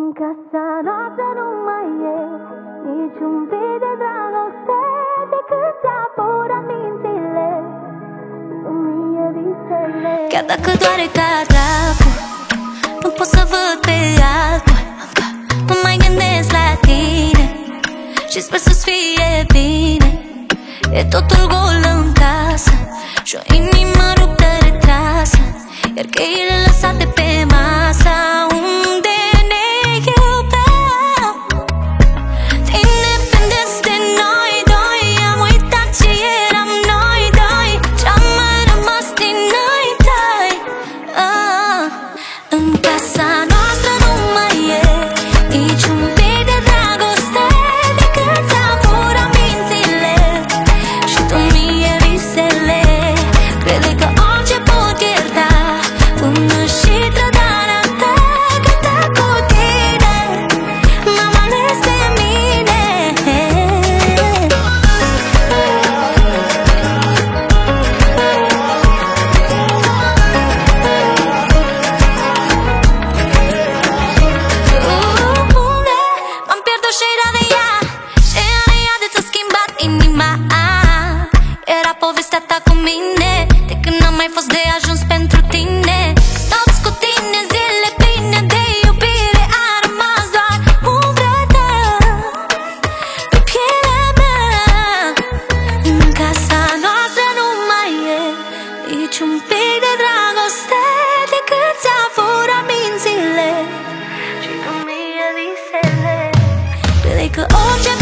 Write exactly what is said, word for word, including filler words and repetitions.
În casa noastră nu mai e niciun pic de dragoste, decât ți-apura mințile, mie visele. Chiar dacă doare ca dracu, nu pot să văd pe altul. Nu mai gândesc la tine și sper să-ți fie bine. E totul gol în casă și o inimă ruptă retrasă, iar cheile lăsate pe masă unde ne iubeam. Independenți de noi doi, am uitat ce eram noi doi, ce-am mai rămas din noi doi. ah. În casa noastră nu mai e niciun pic de dragoste, decât ți-am furat mințile și tu mie visele. Crede că orice pot ierta până și trădarea ta, cântă cu tine, m-am ales pe mine. Unde m-am pierdut și era de ea, și are ea de ți-a schimbat inima. Era povestea ta cu mine, de când n-am mai fost de ajuns pentru tine. Nopți cu tine, zile pline de iubire, a rămas doar umbră pe pielea mea. În casa noastră nu mai e niciun pic de dragoste, decât ți-a furat mințile și tu mie visele. Crede că orice